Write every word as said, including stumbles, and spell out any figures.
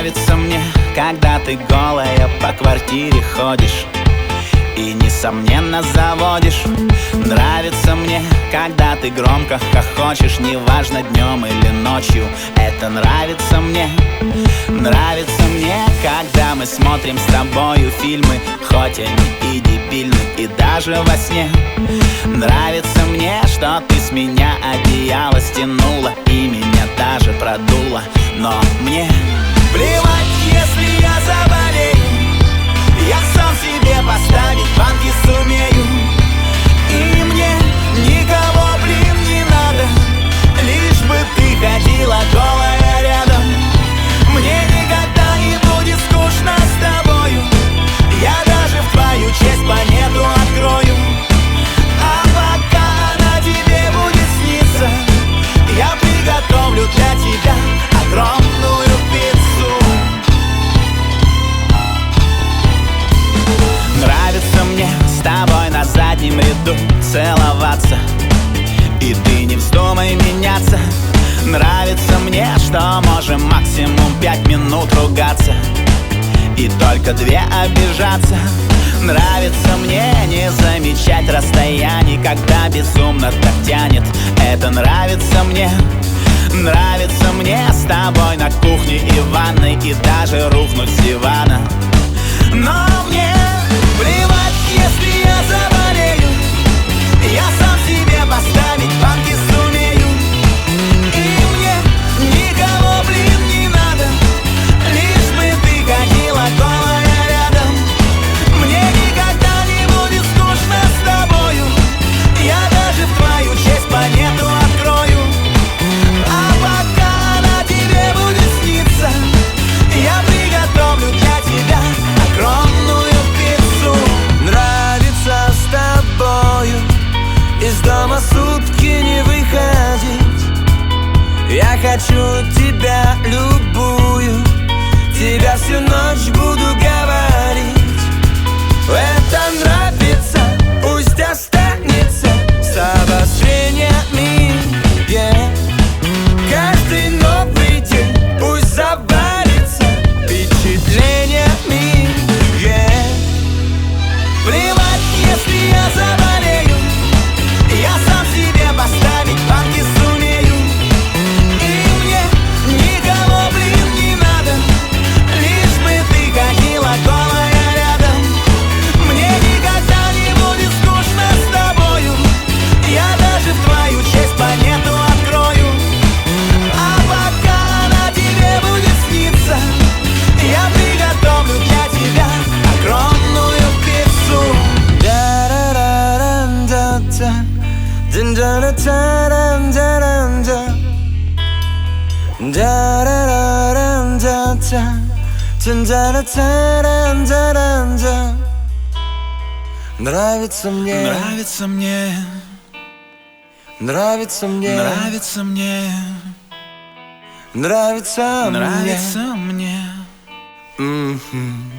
Нравится мне, когда ты голая по квартире ходишь и, несомненно, заводишь. Нравится мне, когда ты громко хохочешь, неважно, днем или ночью. Это нравится мне. Нравится мне, когда мы смотрим с тобою фильмы, хоть они и дебильны, и даже во сне. Нравится мне, что ты с меня одеяло стянула и меня даже продула. Но мне плевать, если я заболею, я сам себе поставить банки сумею. И мне никого, блин, не надо, лишь бы ты ходила голая рядом. Мне никогда не будет скучно с тобою, я даже в твою честь планету открою. А пока она тебе будет сниться, я приготовлю для тебя огромную пиццу. Нравится мне с тобой на заднем ряду целоваться, и ты не вздумай меняться. Нравится мне, что можем максимум пять минут ругаться и только две обижаться. Нравится мне не замечать расстояний, когда безумно так тянет. Это нравится мне. Нравится мне с тобой на кухне и ванной, и даже рухнуть с дивана. Но мне плевать, если я заболею, я сам себе поставить банки сумею. И мне никого, блин, не надо, лишь бы ты ходила голая рядом. Мне никогда не будет скучно с тобою, я даже в твою честь планету открою. А пока она тебе будет сниться, я приготовлю для тебя огромную пиццу. Нравится с тобою из дома сутки не выходить. Я хочу тебя любую, тебя всю ночь буду говорить. Это нравится, пусть останется с обострениями, yeah. Каждый новый день пусть завалится впечатлениями, yeah. Плевать, если я заболею, я сам себе поставить банки сумею. И мне никого, блин, не надо, лишь бы ты ходила голая рядом. Мне никогда не будет скучно с тобою, я даже в твою честь планету открою. А пока она тебе будет сниться, я приготовлю для тебя огромную пиццу. Да-да-да-да-да, да-да-да-да-да-да, да-да-да-да-да, да-да-да-да-да-да. Нравится мне, нравится мне, нравится мне, нравится мне, нравится мне, нравится мне. Mm-hmm.